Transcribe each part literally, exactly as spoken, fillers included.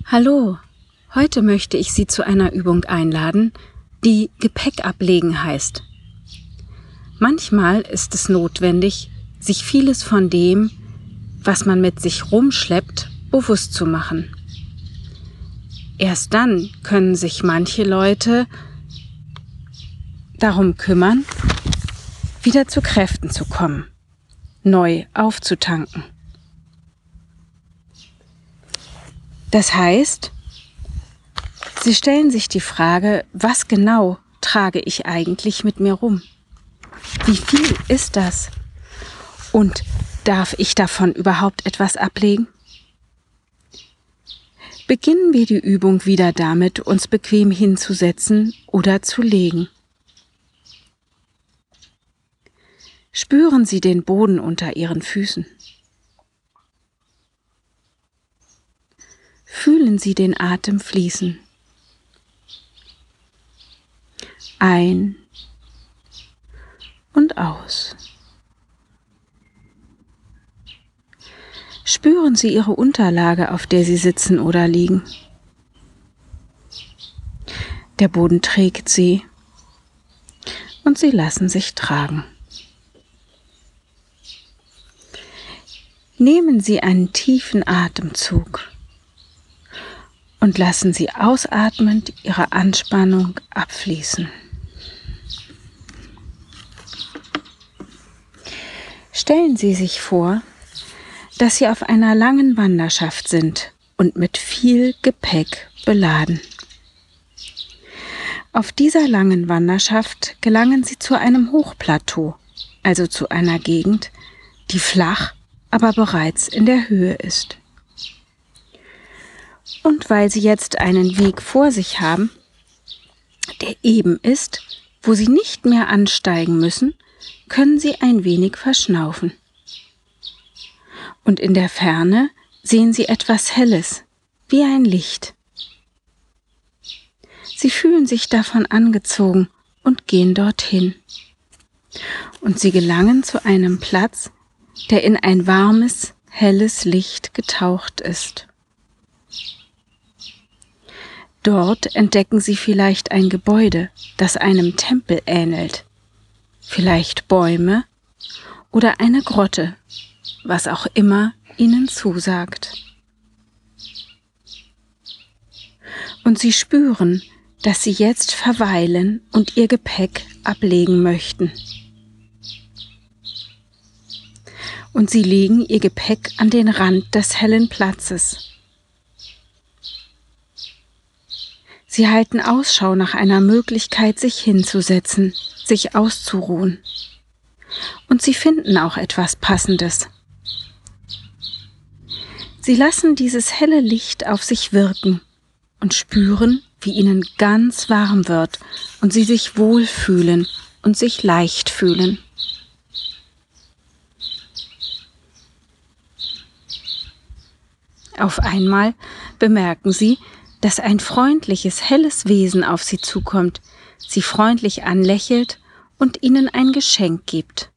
Hallo, heute möchte ich Sie zu einer Übung einladen, die Gepäck ablegen heißt. Manchmal ist es notwendig, sich vieles von dem, was man mit sich rumschleppt, bewusst zu machen. Erst dann können sich manche Leute darum kümmern, wieder zu Kräften zu kommen, neu aufzutanken. Das heißt, Sie stellen sich die Frage, was genau trage ich eigentlich mit mir rum? Wie viel ist das? Und darf ich davon überhaupt etwas ablegen? Beginnen wir die Übung wieder damit, uns bequem hinzusetzen oder zu legen. Spüren Sie den Boden unter Ihren Füßen. Fühlen Sie den Atem fließen. Ein und aus. Spüren Sie Ihre Unterlage, auf der Sie sitzen oder liegen. Der Boden trägt Sie und Sie lassen sich tragen. Nehmen Sie einen tiefen Atemzug und lassen Sie ausatmend Ihre Anspannung abfließen. Stellen Sie sich vor, dass Sie auf einer langen Wanderschaft sind und mit viel Gepäck beladen. Auf dieser langen Wanderschaft gelangen Sie zu einem Hochplateau, also zu einer Gegend, die flach, aber bereits in der Höhe ist. Und weil Sie jetzt einen Weg vor sich haben, der eben ist, wo Sie nicht mehr ansteigen müssen, können Sie ein wenig verschnaufen. Und in der Ferne sehen Sie etwas Helles, wie ein Licht. Sie fühlen sich davon angezogen und gehen dorthin. Und Sie gelangen zu einem Platz, der in ein warmes, helles Licht getaucht ist. Dort entdecken Sie vielleicht ein Gebäude, das einem Tempel ähnelt, vielleicht Bäume oder eine Grotte, was auch immer Ihnen zusagt. Und Sie spüren, dass Sie jetzt verweilen und Ihr Gepäck ablegen möchten. Und Sie legen Ihr Gepäck an den Rand des hellen Platzes. Sie halten Ausschau nach einer Möglichkeit, sich hinzusetzen, sich auszuruhen. Und Sie finden auch etwas Passendes. Sie lassen dieses helle Licht auf sich wirken und spüren, wie Ihnen ganz warm wird und Sie sich wohlfühlen und sich leicht fühlen. Auf einmal bemerken Sie, dass ein freundliches, helles Wesen auf Sie zukommt, Sie freundlich anlächelt und Ihnen ein Geschenk gibt.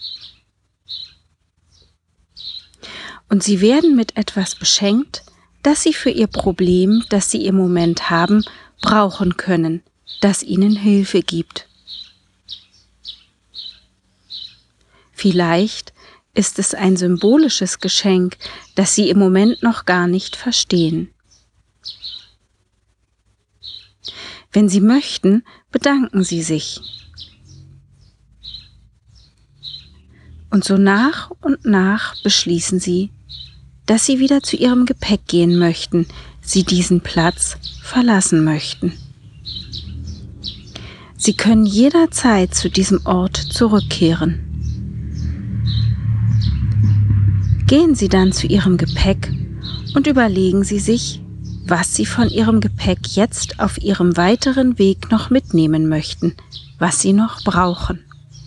Und Sie werden mit etwas beschenkt, das Sie für Ihr Problem, das Sie im Moment haben, brauchen können, das Ihnen Hilfe gibt. Vielleicht ist es ein symbolisches Geschenk, das Sie im Moment noch gar nicht verstehen. Wenn Sie möchten, bedanken Sie sich. Und so nach und nach beschließen Sie, dass Sie wieder zu Ihrem Gepäck gehen möchten, Sie diesen Platz verlassen möchten. Sie können jederzeit zu diesem Ort zurückkehren. Gehen Sie dann zu Ihrem Gepäck und überlegen Sie sich, was Sie von Ihrem Gepäck jetzt auf Ihrem weiteren Weg noch mitnehmen möchten, was Sie noch brauchen.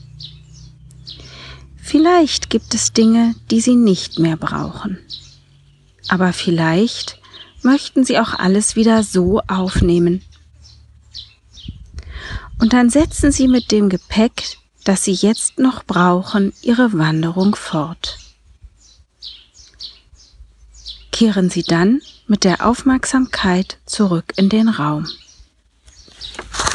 Vielleicht gibt es Dinge, die Sie nicht mehr brauchen. Aber vielleicht möchten Sie auch alles wieder so aufnehmen. Und dann setzen Sie mit dem Gepäck, das Sie jetzt noch brauchen, Ihre Wanderung fort. Kehren Sie dann mit der Aufmerksamkeit zurück in den Raum.